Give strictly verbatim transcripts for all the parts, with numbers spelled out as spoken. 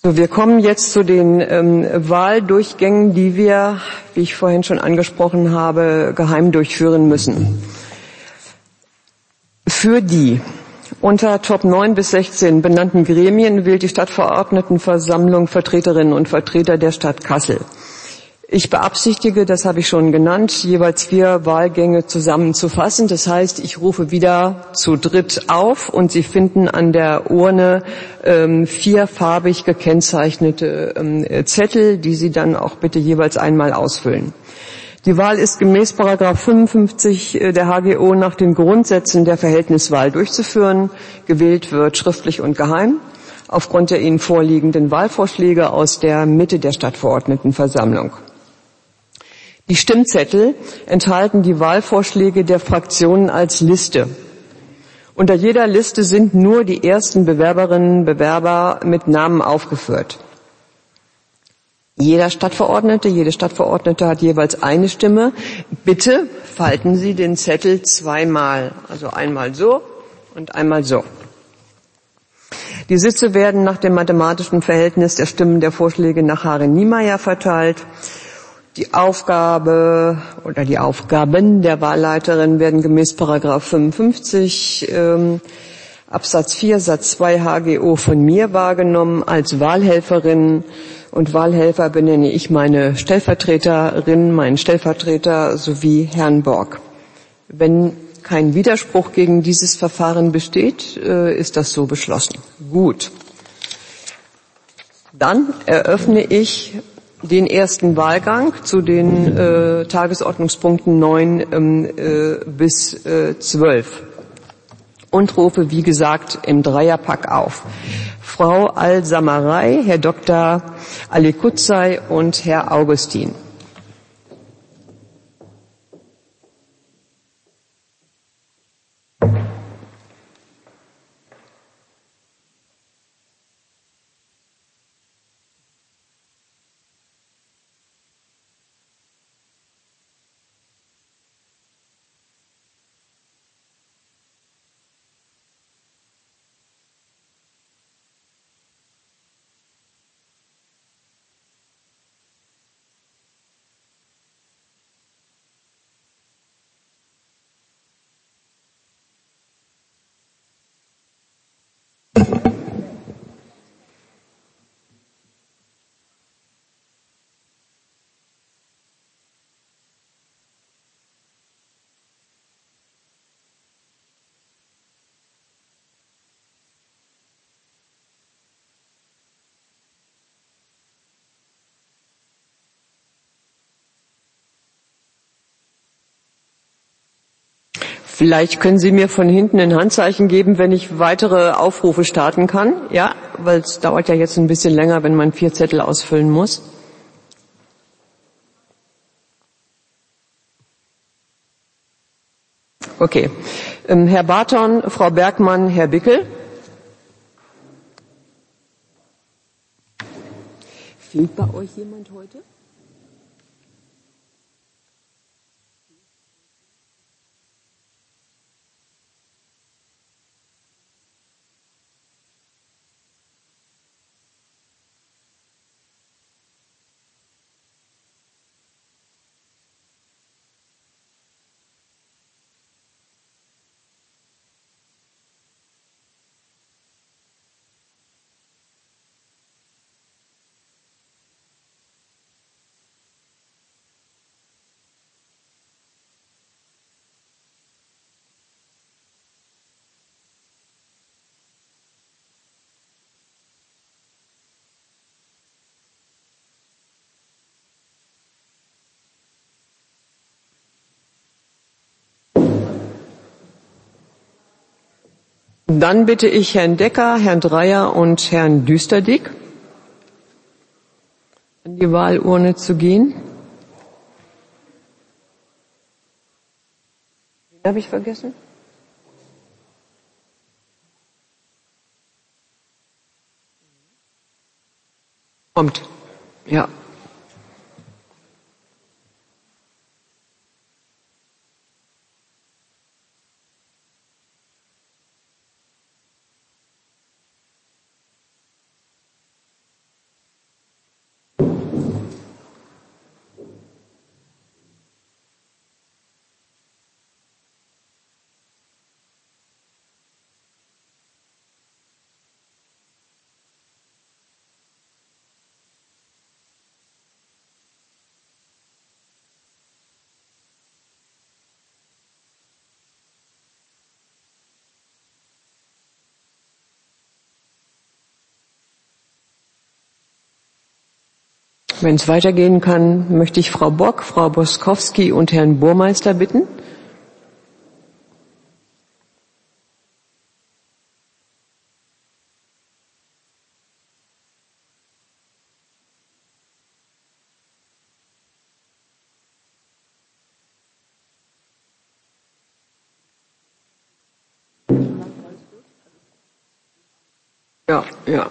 So, wir kommen jetzt zu den ähm, Wahldurchgängen, die wir, wie ich vorhin schon angesprochen habe, geheim durchführen müssen. Für die unter Top neun bis sechzehn benannten Gremien wählt die Stadtverordnetenversammlung Vertreterinnen und Vertreter der Stadt Kassel. Ich beabsichtige, das habe ich schon genannt, jeweils vier Wahlgänge zusammenzufassen. Das heißt, ich rufe wieder zu dritt auf und Sie finden an der Urne ähm, vierfarbig gekennzeichnete ähm, Zettel, die Sie dann auch bitte jeweils einmal ausfüllen. Die Wahl ist gemäß Paragraph fünfundfünfzig der H G O nach den Grundsätzen der Verhältniswahl durchzuführen. Gewählt wird schriftlich und geheim aufgrund der Ihnen vorliegenden Wahlvorschläge aus der Mitte der Stadtverordnetenversammlung. Die Stimmzettel enthalten die Wahlvorschläge der Fraktionen als Liste. Unter jeder Liste sind nur die ersten Bewerberinnen und Bewerber mit Namen aufgeführt. Jeder Stadtverordnete, jede Stadtverordnete hat jeweils eine Stimme. Bitte falten Sie den Zettel zweimal, also einmal so und einmal so. Die Sitze werden nach dem mathematischen Verhältnis der Stimmen der Vorschläge nach Hare-Niemeyer verteilt. Die Aufgabe oder die Aufgaben der Wahlleiterin werden gemäß Paragraph fünfundfünfzig ähm, Absatz vier Satz zwei H G O von mir wahrgenommen. Als Wahlhelferin und Wahlhelfer benenne ich meine Stellvertreterin, meinen Stellvertreter sowie Herrn Borg. Wenn kein Widerspruch gegen dieses Verfahren besteht, äh, ist das so beschlossen. Gut. Dann eröffne ich den ersten Wahlgang zu den äh, Tagesordnungspunkten neun ähm, äh, bis äh, zwölf und rufe, wie gesagt, im Dreierpack auf. Frau Al-Samarei, Herr Doktor Ali Kutzai und Herr Augustin. Vielleicht können Sie mir von hinten ein Handzeichen geben, wenn ich weitere Aufrufe starten kann. Ja, weil es dauert ja jetzt ein bisschen länger, wenn man vier Zettel ausfüllen muss. Okay. Ähm, Herr Barton, Frau Bergmann, Herr Bickel. Fehlt bei euch jemand heute? Dann bitte ich Herrn Decker, Herrn Dreyer und Herrn Düsterdick, an die Wahlurne zu gehen. Wen habe ich vergessen? Kommt. Ja. Wenn es weitergehen kann, möchte ich Frau Bock, Frau Boskowski und Herrn Burmeister bitten. Ja, ja.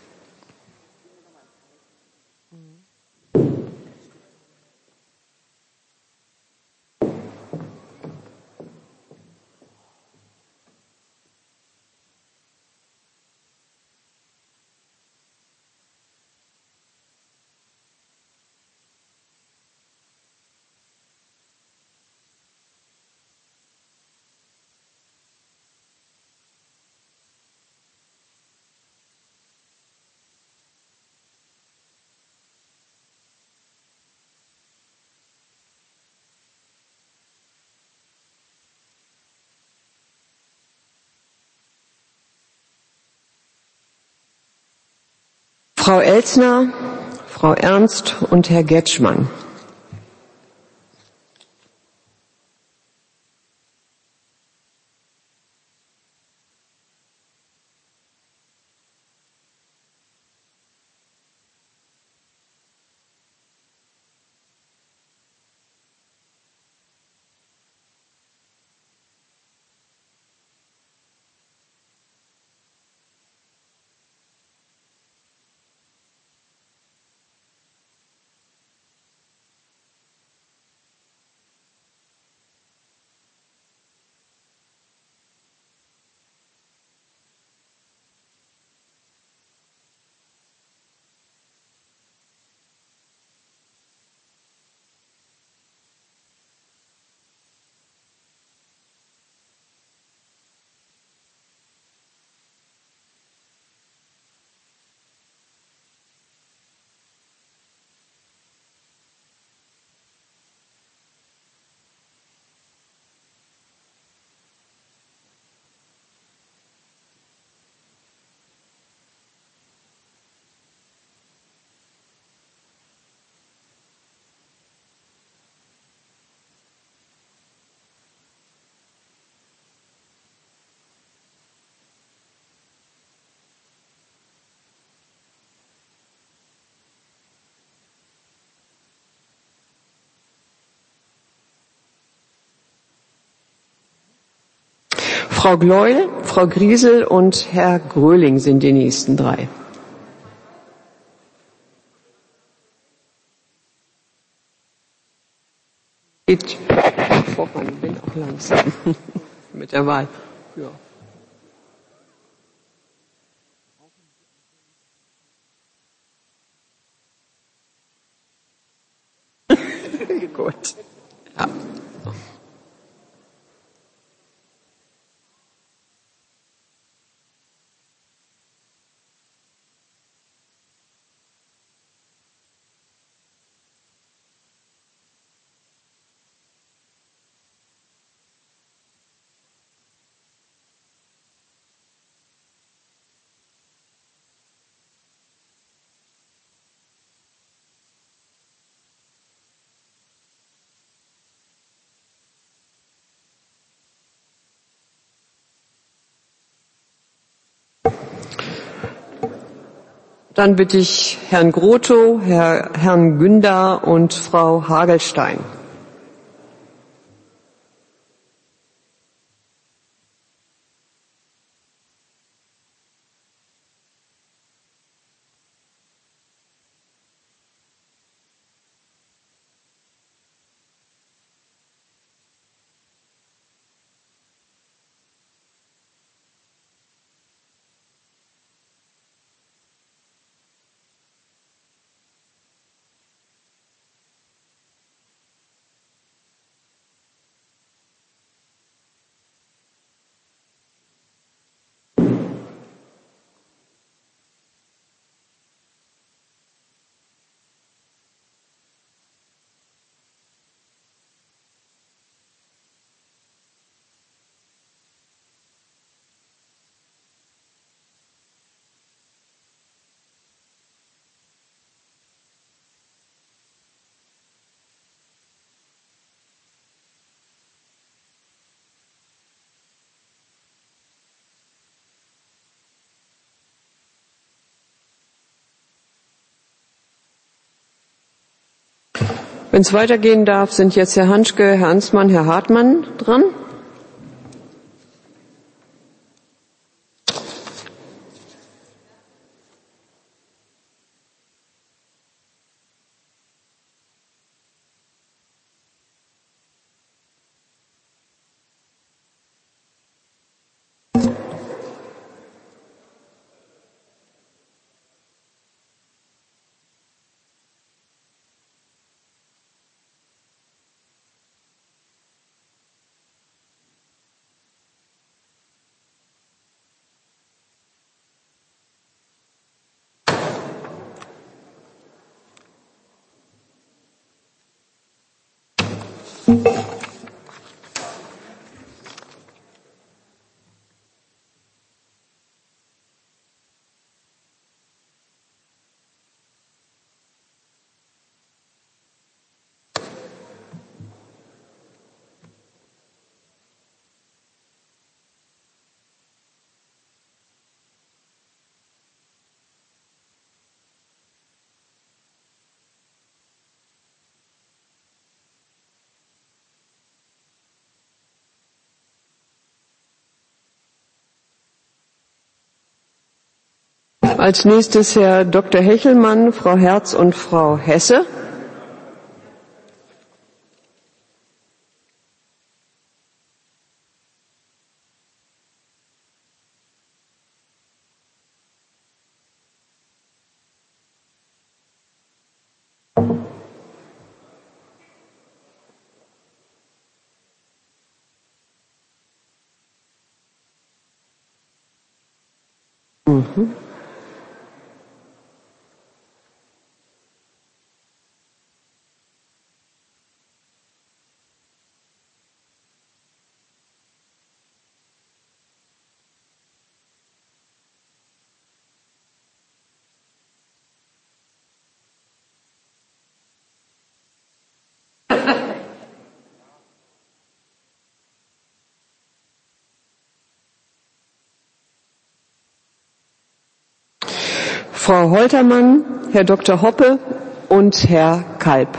Frau Elsner, Frau Ernst und Herr Getschmann. Frau Gleuel, Frau Griesel und Herr Gröling sind die nächsten drei. Geht voran, bin auch langsam mit der Wahl. Ja. Gut. Ja. Dann bitte ich Herrn Grotho, Herr, Herrn Günder und Frau Hagelstein. Wenn es weitergehen darf, sind jetzt Herr Hanschke, Herr Ansmann, Herr Hartmann dran. Als nächstes Herr Doktor Hechelmann, Frau Herz und Frau Hesse. Mhm. Frau Holtermann, Herr Doktor Hoppe und Herr Kalb.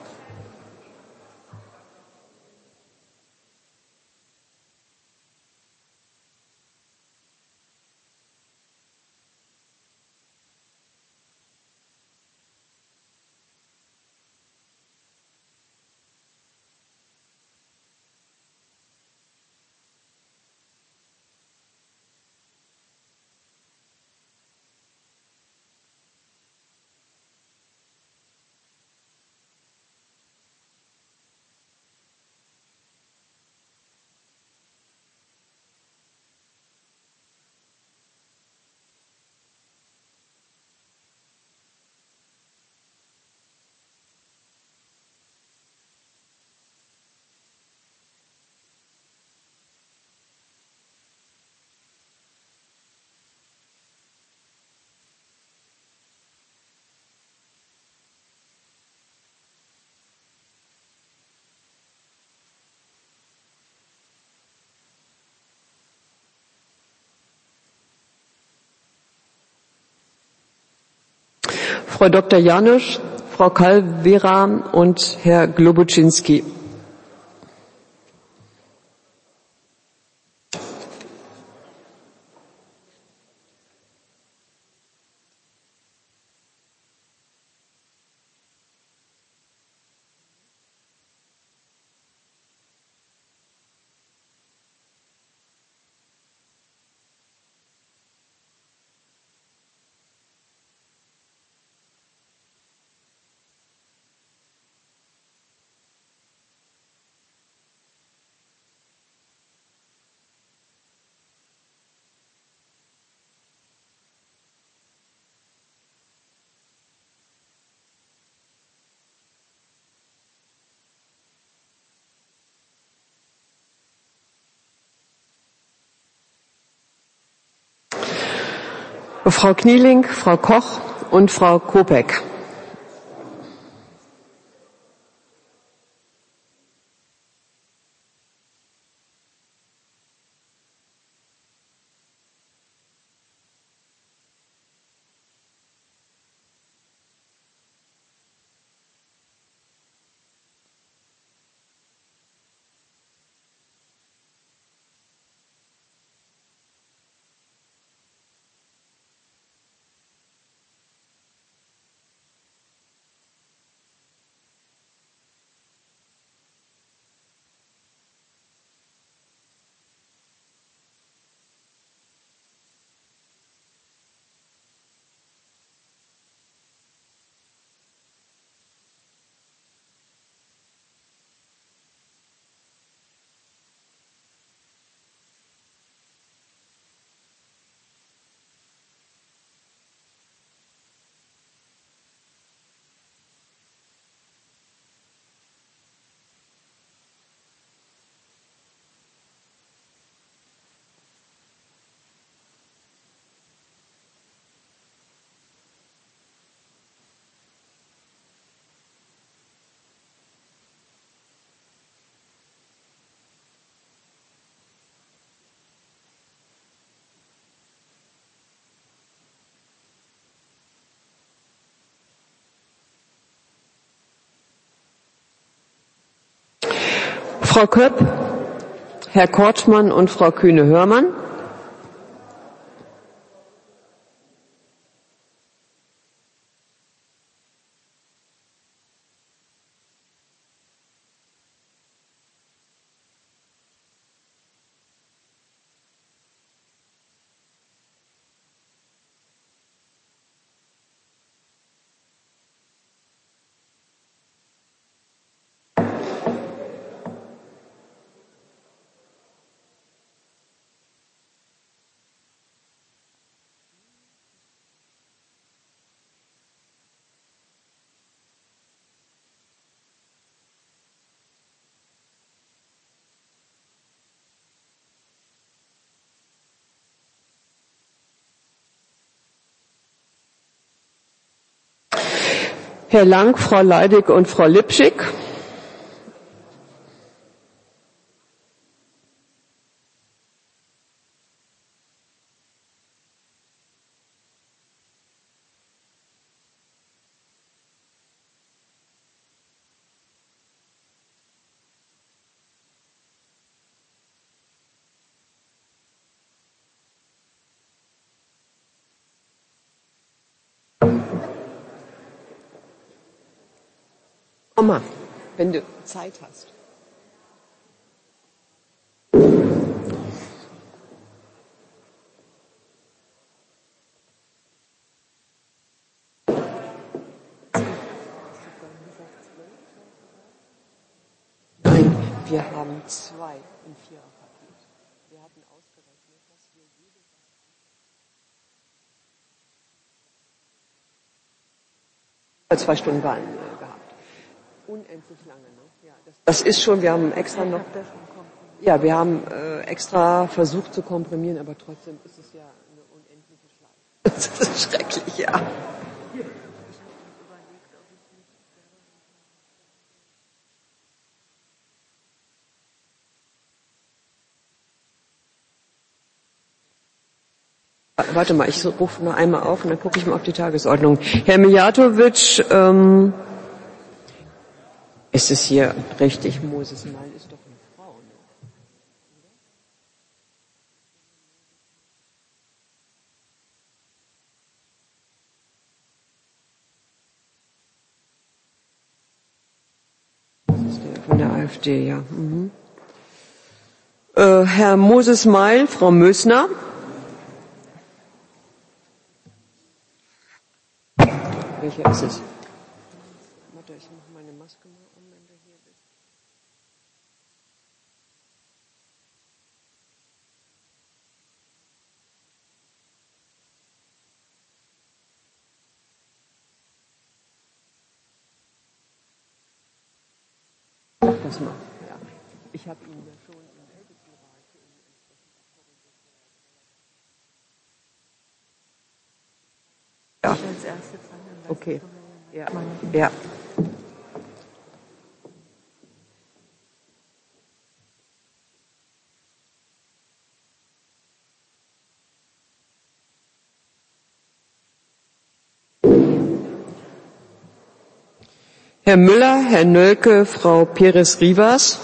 Frau Doktor Janusz, Frau Calvera und Herr Globuczynski. Frau Knieling, Frau Koch und Frau Kopek. Frau Köpp, Herr Kortmann und Frau Kühne-Hörmann. Herr Lang, Frau Leidig und Frau Lipschick. Oma, wenn du Zeit hast. Nein, wir haben zwei im Viererpaket. Wir hatten ausgerechnet, dass wir jede zwei Stunden Wahlen äh, gehabt. Unendlich lange, ne? Ja, das, das ist schon, wir haben extra noch, ja, wir haben äh, extra versucht zu komprimieren, aber trotzdem ist es ja eine unendliche Schleife. Das ist schrecklich, ja. Warte mal, ich rufe noch einmal auf und dann gucke ich mal auf die Tagesordnung. Herr Mijatovic, ähm, ist es hier richtig? Moses Mal ist doch eine Frau, ne? Das ist der von der AfD, ja. Mhm. Äh, Herr Moses Meil, Frau Mösner. Welcher ist es? Warte, ich mache meine Maske mal um, wenn du hier bist. Das mal, ja. Ich habe ihn ja schon im Ältestenrat ja. Okay. Ja. Ja. Herr Müller, Herr Nölke, Frau Perez-Rivas.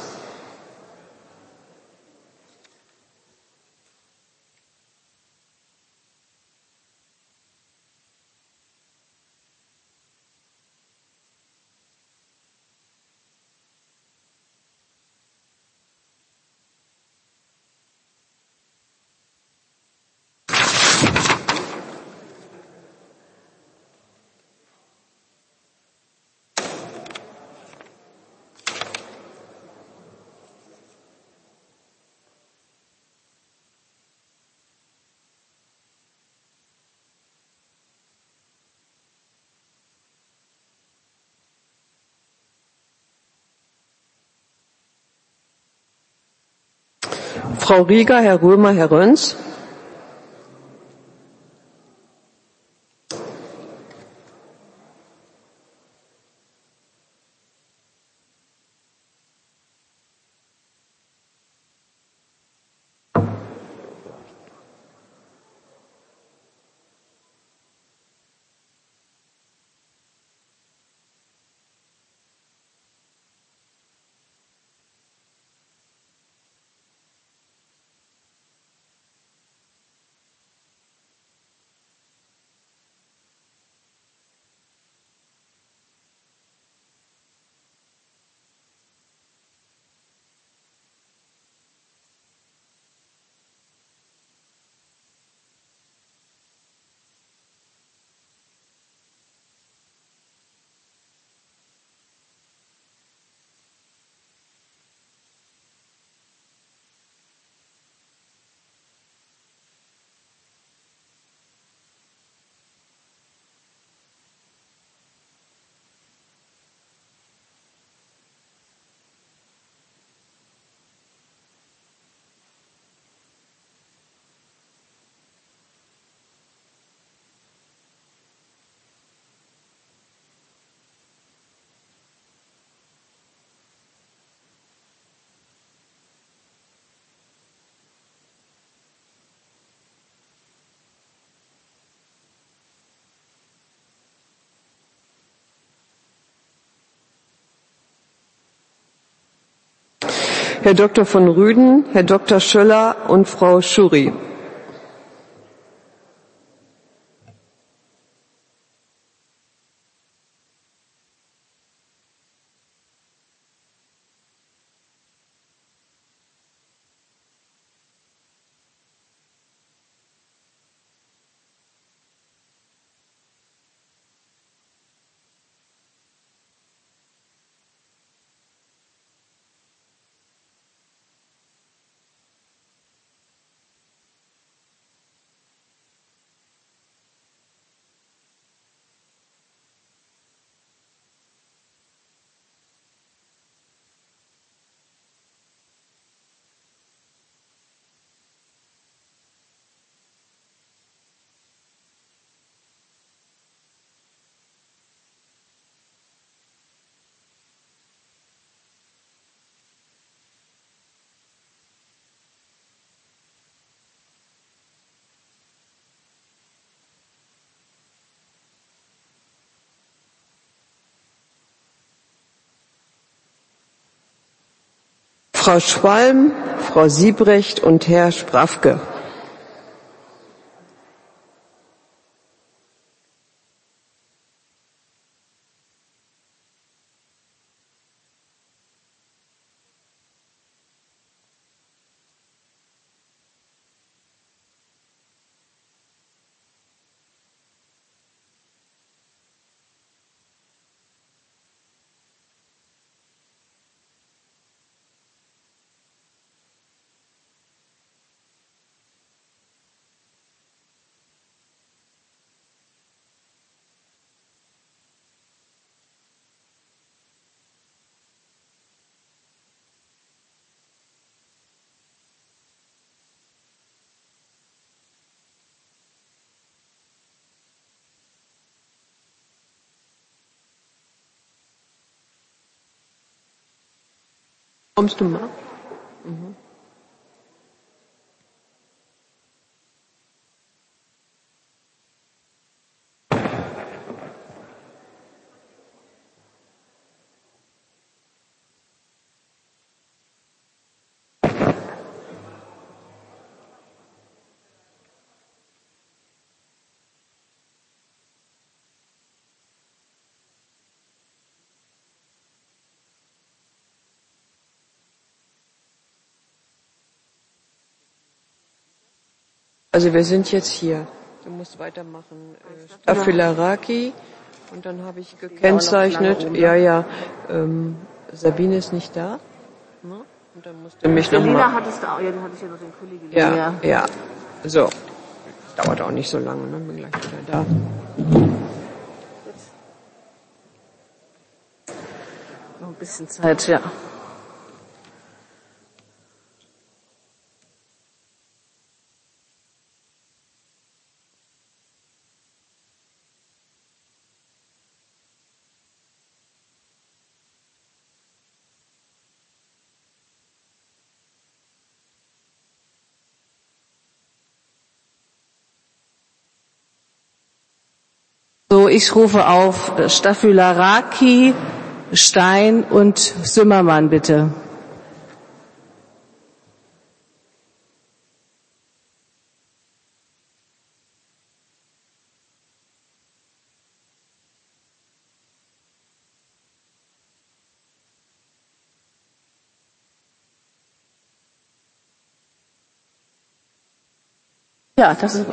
Frau Rieger, Herr Römer, Herr Röns. Herr Doktor von Rüden, Herr Doktor Schöller und Frau Schuri. Frau Schwalm, Frau Siebrecht und Herr Sprafke. Kommst du mal? Mhm. Also wir sind jetzt hier. Du musst weitermachen. Äh, Staphylaraki und dann habe ich gekennzeichnet. Ja, ja. Ähm, Sabine ist nicht da. Ne? Und dann musst du mich nochmal. Selina hattest du auch. Ja, du hattest ja noch den Kollegen. Ja, ja, ja. So. Dauert auch nicht so lange. Ne? Bin gleich wieder da. Noch ein bisschen Zeit, ja. So, ich rufe auf Staphylaraki, Stein und Zimmermann, bitte. Ja, das ist.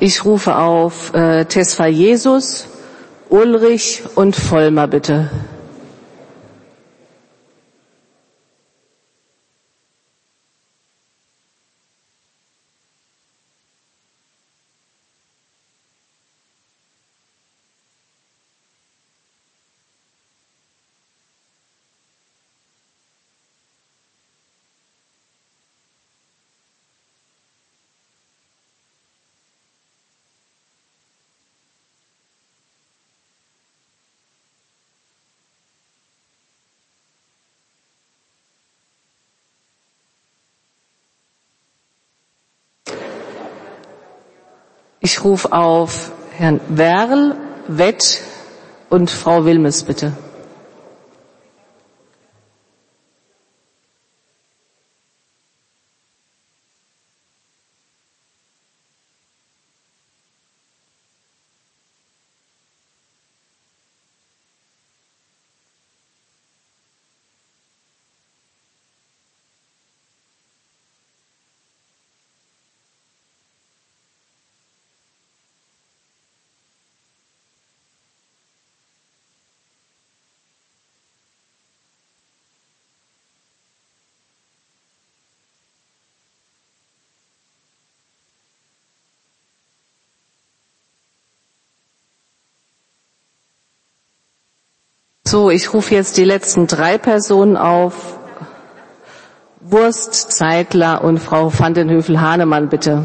Ich rufe auf äh, Tesfa Jesus, Ulrich und Vollmer, bitte. Ich rufe auf Herrn Werl, Wett und Frau Wilmes, bitte. So, ich rufe jetzt die letzten drei Personen auf. Wurst, Zeitler und Frau van den Hüvel-Hahnemann, bitte.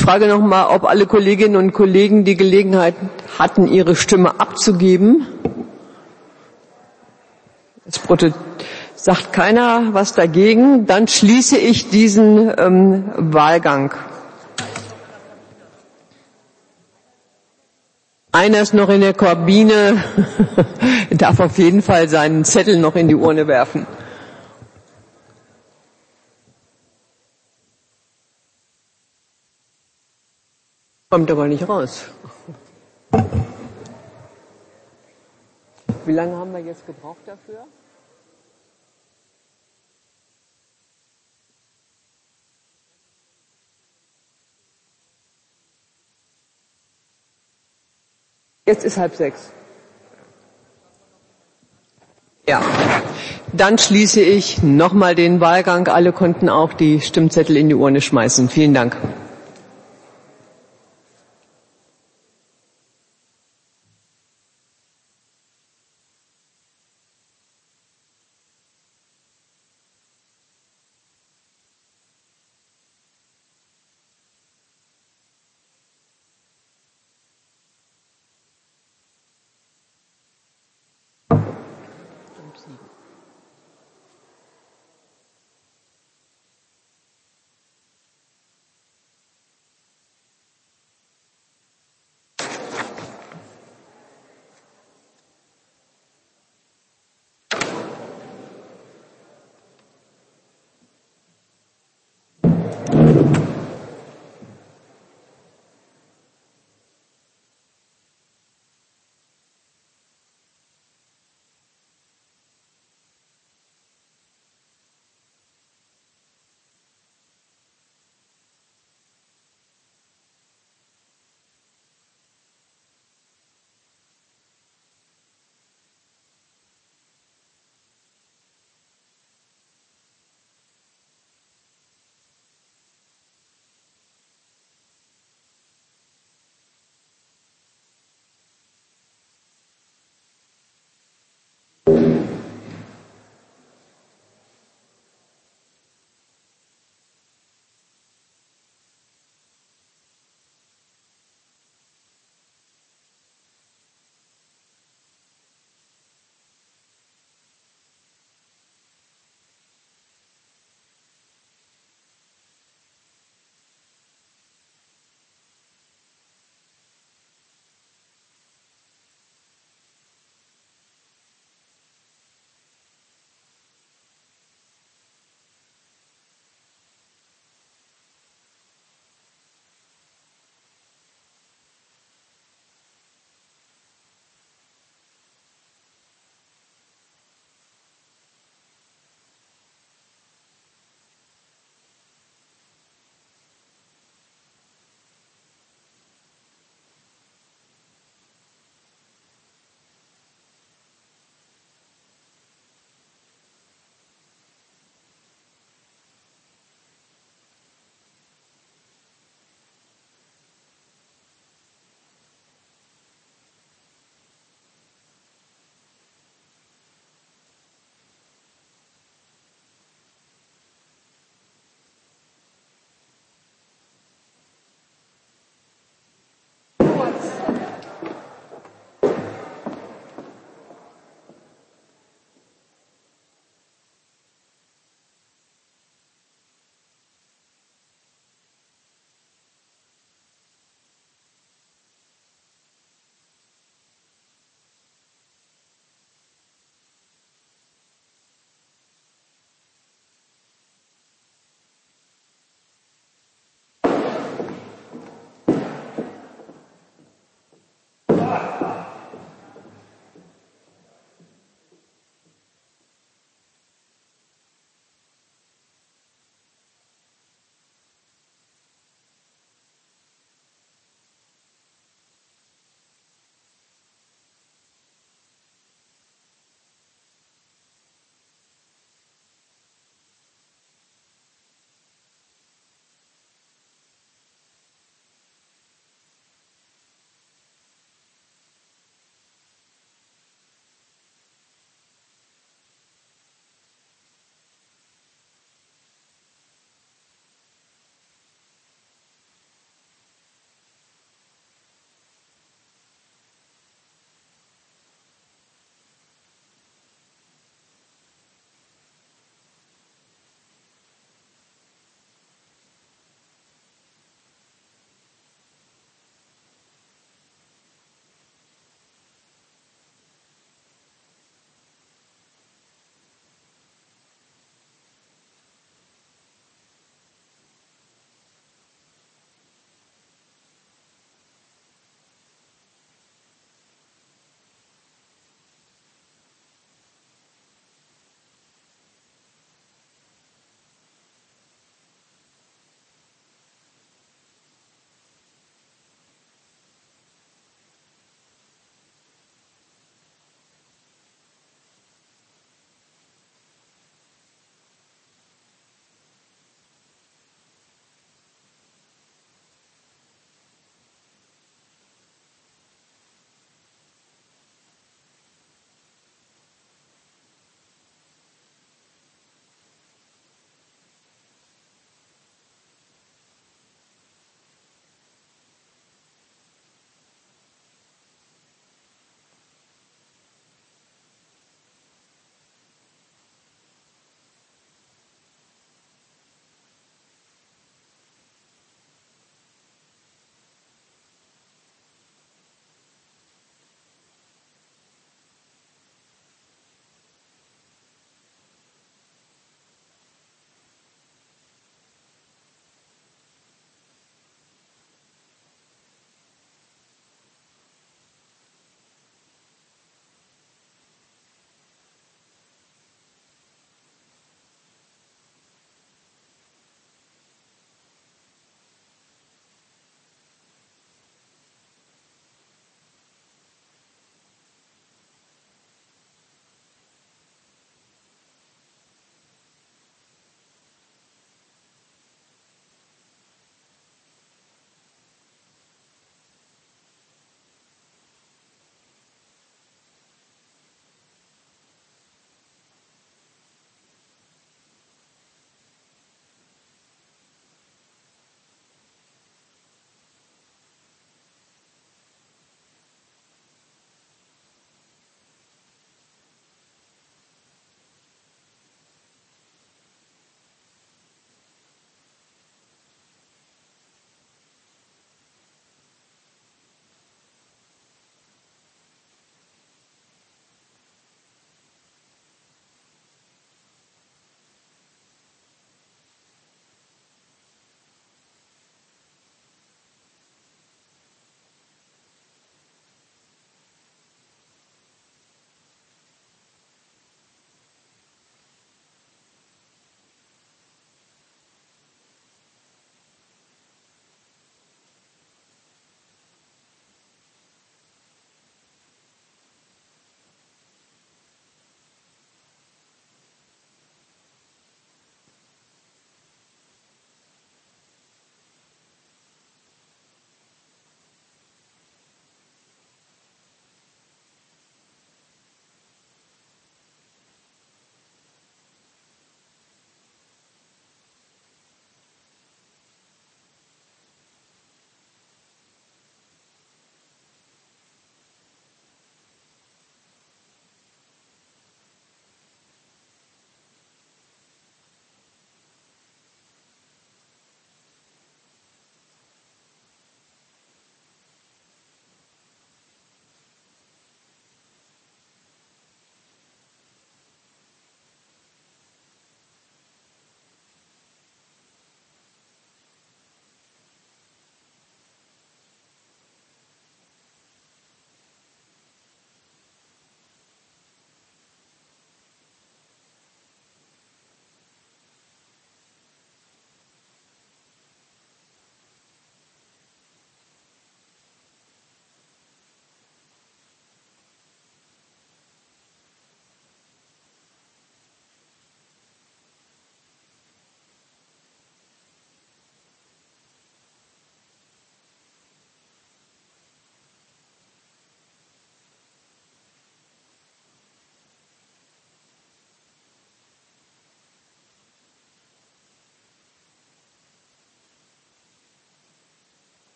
Ich frage noch mal, ob alle Kolleginnen und Kollegen die Gelegenheit hatten, ihre Stimme abzugeben. Es sagt keiner was dagegen. Dann schließe ich diesen ähm, Wahlgang. Einer ist noch in der Kabine, darf auf jeden Fall seinen Zettel noch in die Urne werfen. Kommt aber nicht raus. Wie lange haben wir jetzt gebraucht dafür? Jetzt ist halb sechs. Ja, dann schließe ich nochmal den Wahlgang. Alle konnten auch die Stimmzettel in die Urne schmeißen. Vielen Dank.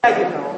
Ja, genau.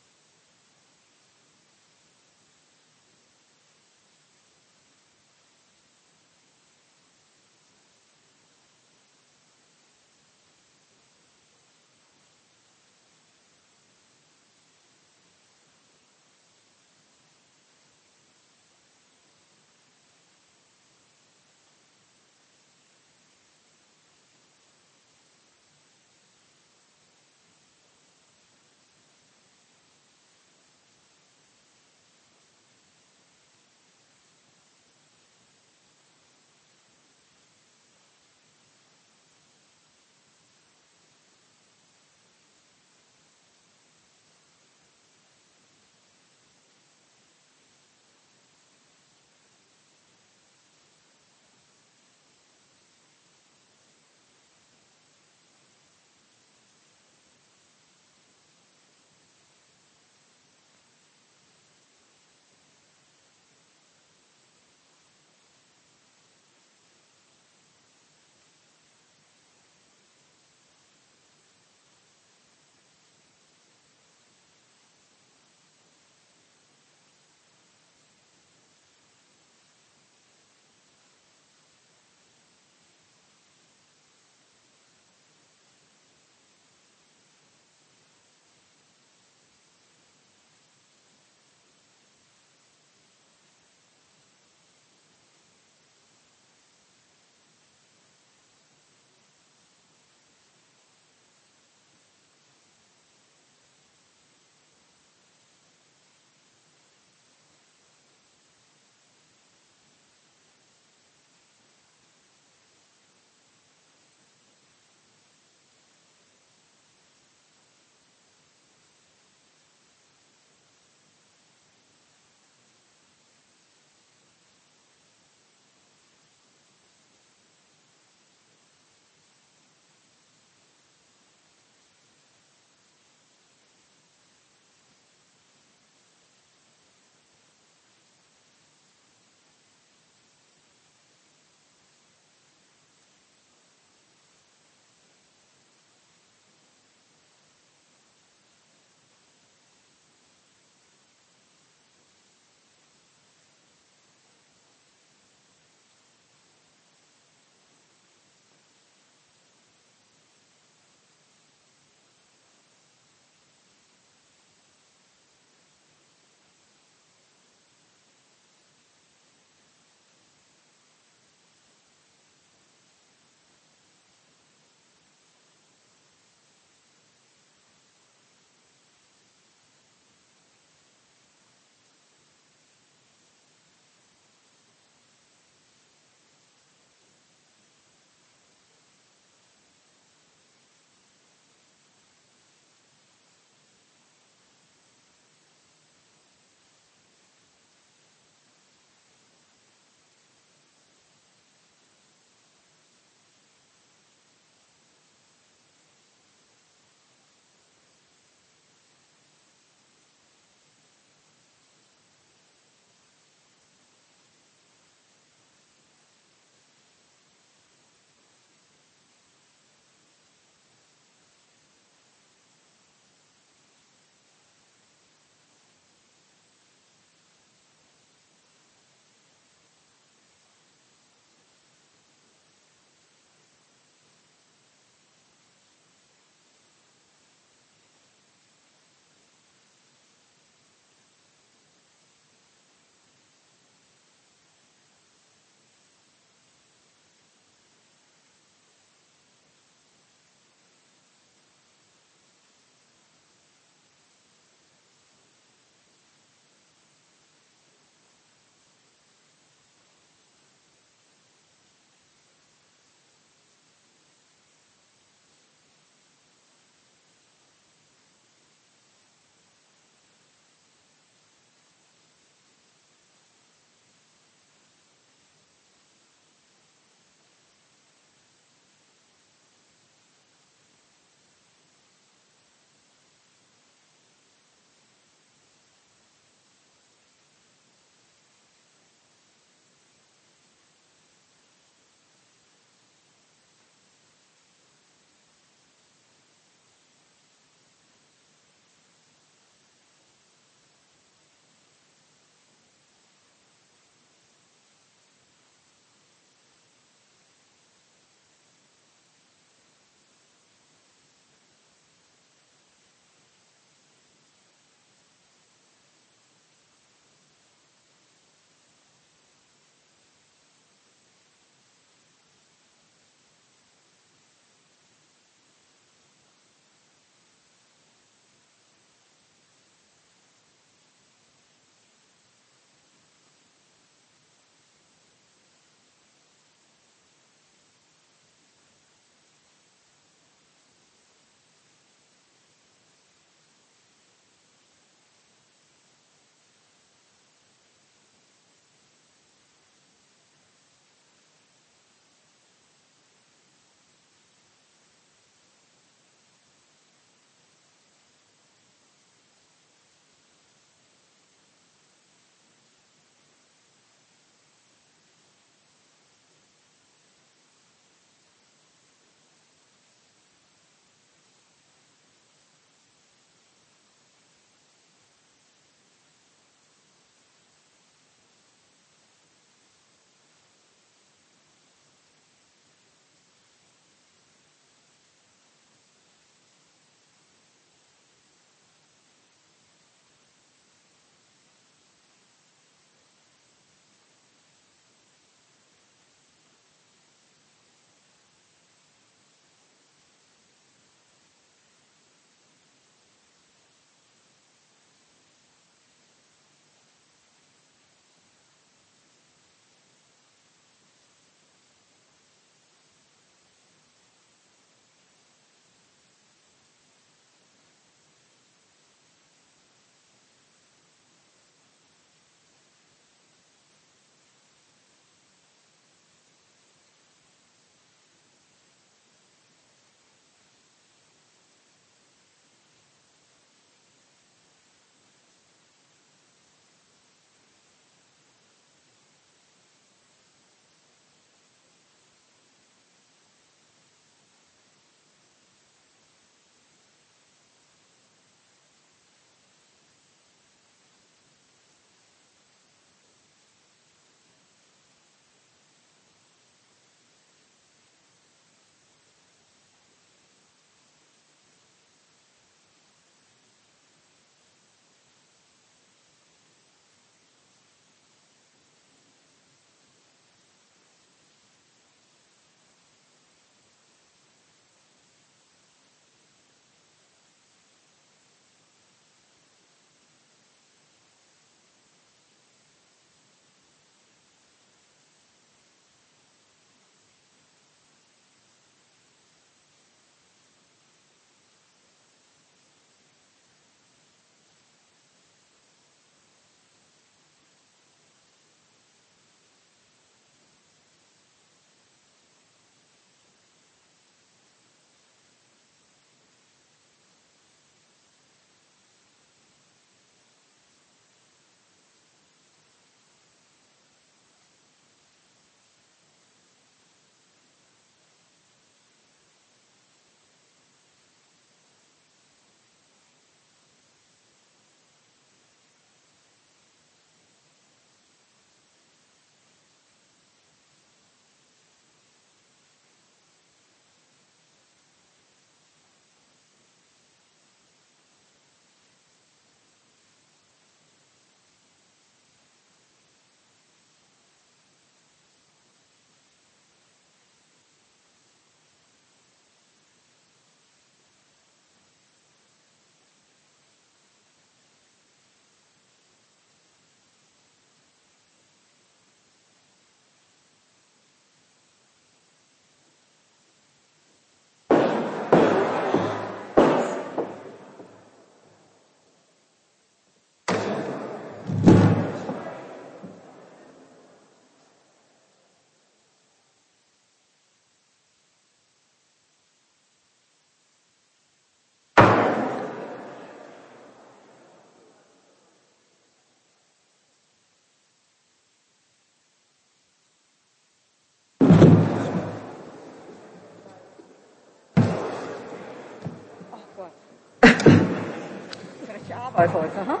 heute, ha?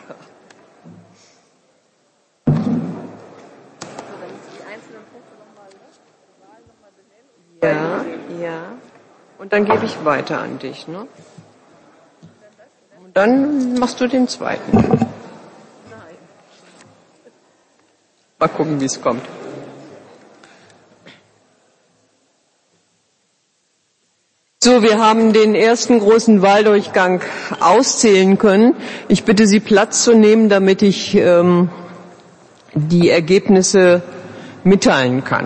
Ja. Ja, ja. Und dann gebe ich weiter an dich, ne? Und dann machst du den zweiten. Mal gucken, wie es kommt. So, wir haben den ersten großen Wahldurchgang auszählen können. Ich bitte Sie, Platz zu nehmen, damit ich ähm, die Ergebnisse mitteilen kann.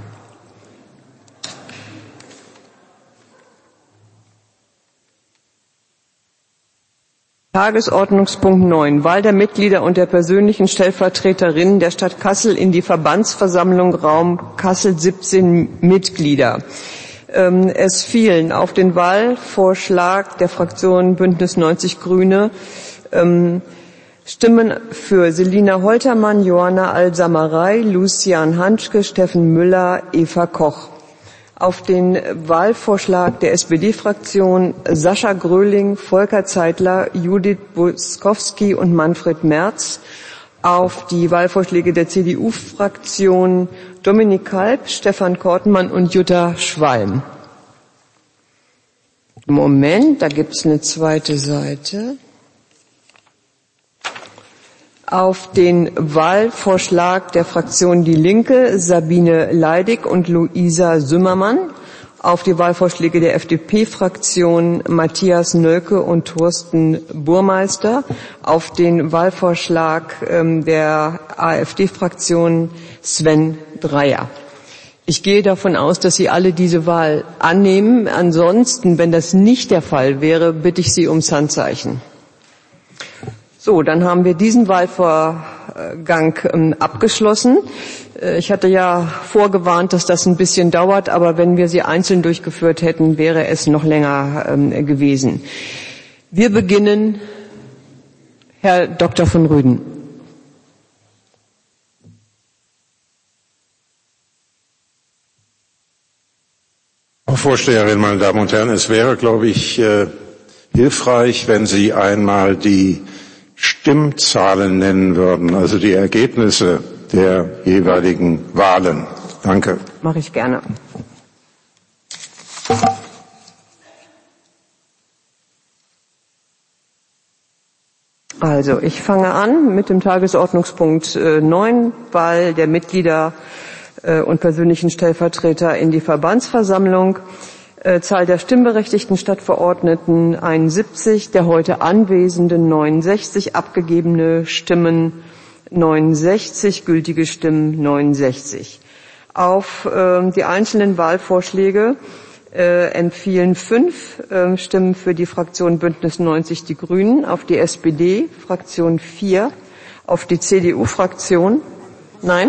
Tagesordnungspunkt neun. Wahl der Mitglieder und der persönlichen Stellvertreterinnen der Stadt Kassel in die Verbandsversammlung Raum Kassel siebzehn Mitglieder. Es fielen auf den Wahlvorschlag der Fraktion Bündnis neunzig Grüne ähm, Stimmen für Selina Holtermann, Johanna Al-Samarei, Lucian Hanschke, Steffen Müller, Eva Koch. Auf den Wahlvorschlag der S P D-Fraktion Sascha Gröling, Volker Zeitler, Judith Buskowski und Manfred Merz. Auf die Wahlvorschläge der C D U-Fraktion Dominik Kalb, Stefan Kortmann und Jutta Schwalm. Moment, da gibt's eine zweite Seite. Auf den Wahlvorschlag der Fraktion Die Linke Sabine Leidig und Luisa Sümmermann. Auf die Wahlvorschläge der F D P-Fraktion Matthias Nölke und Thorsten Burmeister. Auf den Wahlvorschlag ähm, der AfD-Fraktion Sven Dreyer. Ich gehe davon aus, dass Sie alle diese Wahl annehmen. Ansonsten, wenn das nicht der Fall wäre, bitte ich Sie ums Handzeichen. So, dann haben wir diesen Wahlvorgang ähm, abgeschlossen. Äh, ich hatte ja vorgewarnt, dass das ein bisschen dauert, aber wenn wir sie einzeln durchgeführt hätten, wäre es noch länger ähm, gewesen. Wir beginnen, Herr Doktor von Rüden. Frau Vorsteherin, meine Damen und Herren, es wäre, glaube ich, äh, hilfreich, wenn Sie einmal die Stimmzahlen nennen würden, also die Ergebnisse der jeweiligen Wahlen. Danke. Mache ich gerne. Also, ich fange an mit dem Tagesordnungspunkt äh, neun, Wahl der Mitglieder äh, und persönlichen Stellvertreter in die Verbandsversammlung. Zahl der stimmberechtigten Stadtverordneten einundsiebzig, der heute Anwesenden neunundsechzig, abgegebene Stimmen neunundsechzig, gültige Stimmen neunundsechzig. Auf äh, die einzelnen Wahlvorschläge äh, entfielen fünf äh, Stimmen für die Fraktion Bündnis neunzig Die Grünen, auf die S P D-Fraktion vier, auf die C D U-Fraktion, nein?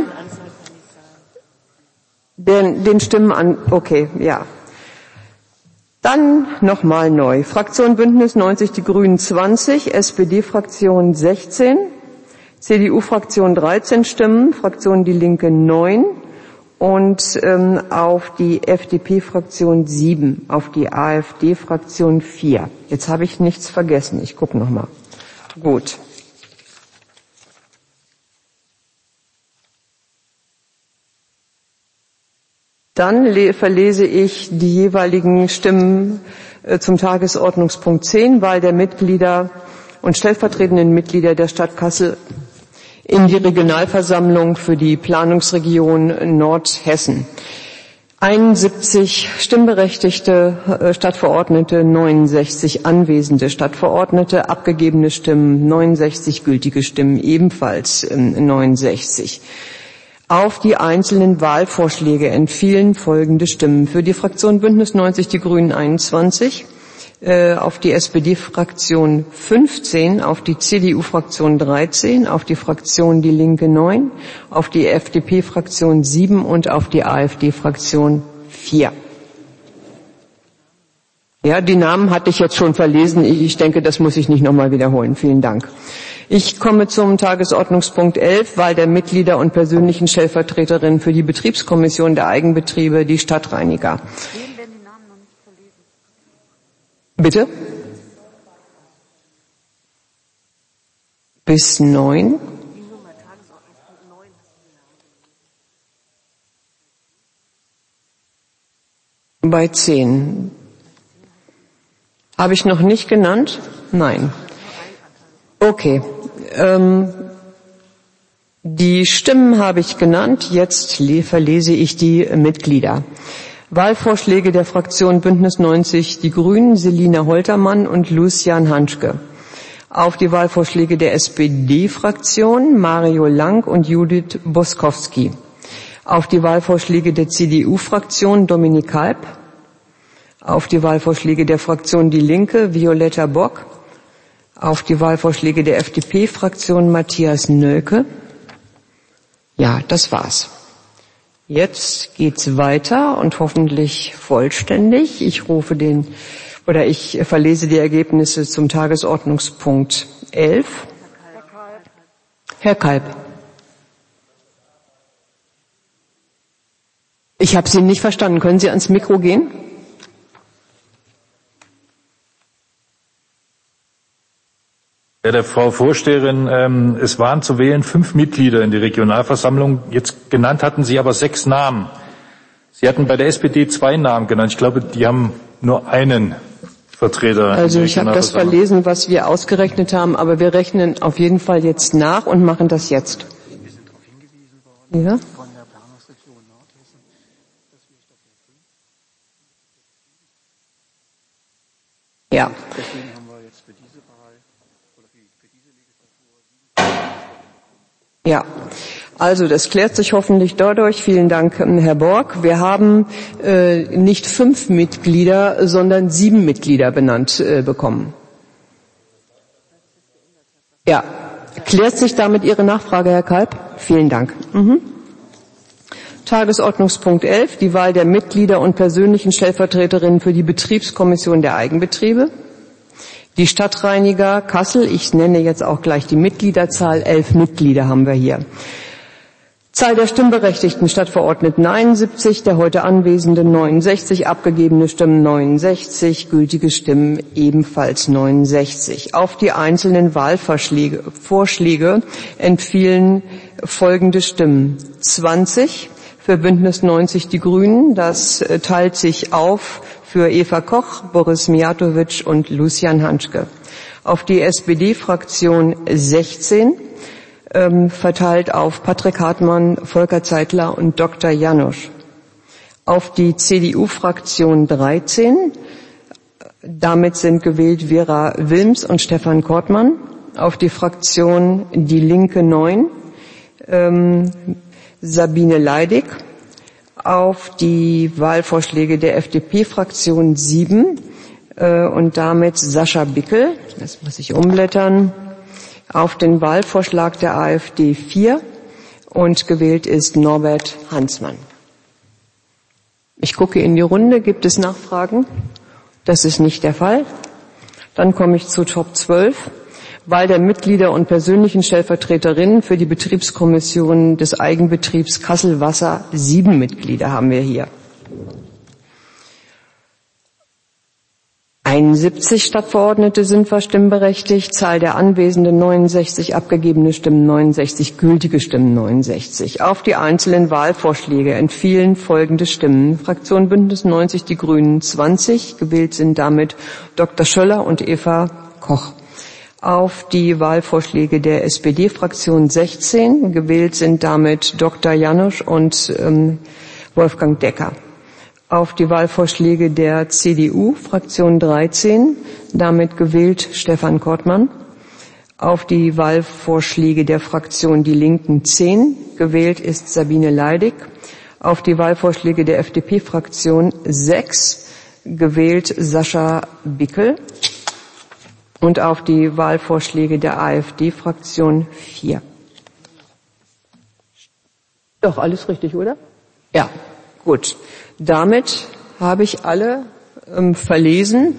Den, den Stimmen an, okay, ja. Dann nochmal neu. Fraktion Bündnis neunzig Die Grünen zwanzig, S P D-Fraktion sechzehn, C D U-Fraktion dreizehn Stimmen, Fraktion Die Linke neun und ähm, auf die F D P-Fraktion sieben, auf die AfD-Fraktion vier. Jetzt habe ich nichts vergessen. Ich gucke nochmal. Gut. Dann verlese ich die jeweiligen Stimmen äh, zum Tagesordnungspunkt zehn, Wahl der Mitglieder und stellvertretenden Mitglieder der Stadt Kassel in die Regionalversammlung für die Planungsregion Nordhessen. einundsiebzig stimmberechtigte äh, Stadtverordnete, neunundsechzig anwesende Stadtverordnete, abgegebene Stimmen neunundsechzig, gültige Stimmen ebenfalls äh, neunundsechzig. Auf die einzelnen Wahlvorschläge entfielen folgende Stimmen. Für die Fraktion Bündnis neunzig Die Grünen einundzwanzig, äh, auf die S P D-Fraktion fünfzehn, auf die C D U-Fraktion dreizehn, auf die Fraktion Die Linke neun, auf die F D P-Fraktion sieben und auf die AfD-Fraktion vier. Ja, die Namen hatte ich jetzt schon verlesen. Ich denke, das muss ich nicht nochmal wiederholen. Vielen Dank. Ich komme zum Tagesordnungspunkt elf, Wahl der Mitglieder und persönlichen Stellvertreterinnen für die Betriebskommission der Eigenbetriebe, die Stadtreiniger. Bitte? bis neun. Bei zehn. Habe ich noch nicht genannt? Nein. Okay. Ähm, die Stimmen habe ich genannt. Jetzt verlese ich die Mitglieder. Wahlvorschläge der Fraktion Bündnis neunzig Die Grünen, Selina Holtermann und Lucian Hanschke. Auf die Wahlvorschläge der S P D-Fraktion Mario Lang und Judith Boskowski. Auf die Wahlvorschläge der C D U-Fraktion Dominik Kalb. Auf die Wahlvorschläge der Fraktion Die Linke Violetta Bock. Auf die Wahlvorschläge der F D P-Fraktion Matthias Nölke. Ja, das war's. Jetzt geht's weiter und hoffentlich vollständig. Ich rufe den, oder ich verlese die Ergebnisse zum Tagesordnungspunkt elf. Herr Kalb. Ich habe Sie nicht verstanden. Können Sie ans Mikro gehen? Ja, der Frau Vorsteherin, ähm, es waren zu wählen fünf Mitglieder in die Regionalversammlung. Jetzt genannt hatten Sie aber sechs Namen. Sie hatten bei der S P D zwei Namen genannt. Ich glaube, die haben nur einen Vertreter. Also ich habe das verlesen, was wir ausgerechnet haben, aber wir rechnen auf jeden Fall jetzt nach und machen das jetzt. Ja? Ja. Ja, also das klärt sich hoffentlich dadurch. Vielen Dank, Herr Borg. Wir haben äh, nicht fünf Mitglieder, sondern sieben Mitglieder benannt äh, bekommen. Ja, klärt sich damit Ihre Nachfrage, Herr Kalb? Vielen Dank. Mhm. Tagesordnungspunkt elf, die Wahl der Mitglieder und persönlichen Stellvertreterinnen für die Betriebskommission der Eigenbetriebe. Die Stadtreiniger Kassel, ich nenne jetzt auch gleich die Mitgliederzahl, elf Mitglieder haben wir hier. Zahl der stimmberechtigten Stadtverordneten einundsiebzig, der heute Anwesenden neunundsechzig, abgegebene Stimmen neunundsechzig, gültige Stimmen ebenfalls neunundsechzig. Auf die einzelnen Wahlvorschläge Vorschläge entfielen folgende Stimmen. zwanzig für Bündnis neunzig Die Grünen, das teilt sich auf für Eva Koch, Boris Mijatovic und Lucian Hanschke. Auf die S P D-Fraktion sechzehn, ähm, verteilt auf Patrick Hartmann, Volker Zeitler und Doktor Janosch. Auf die C D U-Fraktion dreizehn, damit sind gewählt Vera Wilms und Stefan Kortmann. Auf die Fraktion Die Linke neun, ähm, Sabine Leidig. Auf die Wahlvorschläge der F D P-Fraktion sieben äh, und damit Sascha Bickel, das muss ich umblättern, auf den Wahlvorschlag der AfD vier und gewählt ist Norbert Hansmann. Ich gucke in die Runde, gibt es Nachfragen? Das ist nicht der Fall. Dann komme ich zu Top zwölf. Wahl der Mitglieder und persönlichen Stellvertreterinnen für die Betriebskommission des Eigenbetriebs Kassel Wasser. Sieben Mitglieder haben wir hier. einundsiebzig Stadtverordnete sind stimmberechtigt, Zahl der Anwesenden neunundsechzig, abgegebene Stimmen neunundsechzig, gültige Stimmen neunundsechzig. Auf die einzelnen Wahlvorschläge entfielen folgende Stimmen. Fraktion Bündnis neunzig Die Grünen zwanzig, gewählt sind damit Doktor Schöller und Eva Koch. Auf die Wahlvorschläge der S P D-Fraktion sechzehn, gewählt sind damit Doktor Janosch und ähm, Wolfgang Decker. Auf die Wahlvorschläge der C D U-Fraktion dreizehn, damit gewählt Stefan Kortmann. Auf die Wahlvorschläge der Fraktion Die Linken zehn, gewählt ist Sabine Leidig. Auf die Wahlvorschläge der F D P-Fraktion sechs, gewählt Sascha Bickel. Und auf die Wahlvorschläge der AfD-Fraktion vier. Doch, alles richtig, oder? Ja, gut. Damit habe ich alle ähm, verlesen.